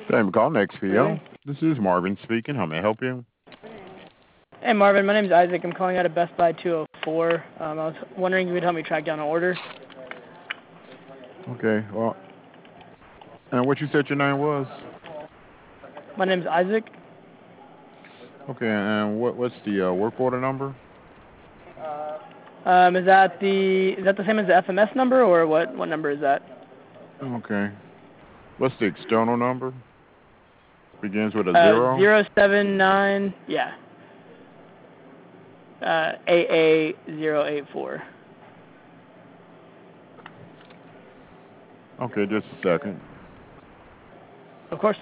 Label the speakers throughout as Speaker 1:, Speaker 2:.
Speaker 1: Thank you for calling XPO. This is Marvin speaking. How may I help you?
Speaker 2: Hey Marvin, my name is Isaac. I'm calling out of Best Buy 204. I was wondering if you would help me track down an order.
Speaker 1: Okay. Well, and what you said your name was?
Speaker 2: My name is Isaac.
Speaker 1: Okay. And what's the work order number?
Speaker 2: Is that the same as the FMS number, or what number is that?
Speaker 1: Okay. What's the external number? Begins with a zero.
Speaker 2: 079, yeah. AA084.
Speaker 1: Okay, just a second.
Speaker 2: Of course.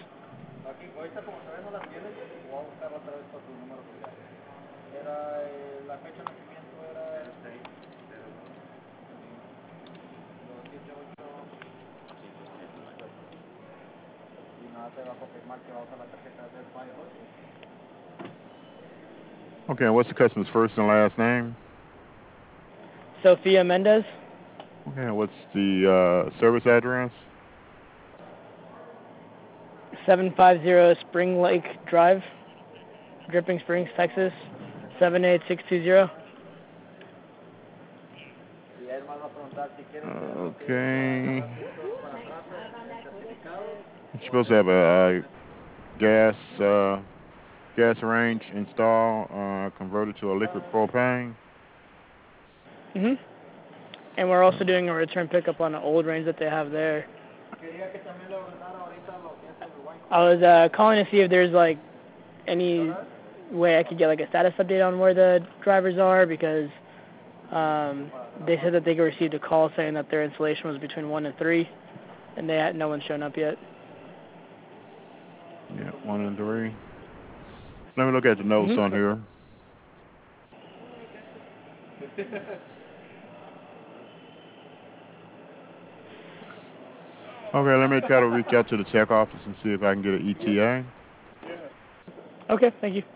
Speaker 1: Okay. And what's the customer's first and last name?
Speaker 2: Sophia Mendez,
Speaker 1: Okay. And what's the service address?
Speaker 2: 750 Spring Lake Drive, Dripping Springs, Texas, 78620.
Speaker 1: Okay. You're supposed to have a gas range installed, converted to a liquid propane.
Speaker 2: And we're also doing a return pickup on an old range that they have there. I was calling to see if there's like any way I could get like a status update on where the drivers are, because they said that they received a call saying that their installation was between 1 and 3, and no one's shown up yet.
Speaker 1: Yeah, 1 and 3. Let me look at the notes on here. Okay, let me try to reach out to the tech office and see if I can get an ETA.
Speaker 2: Okay, thank you.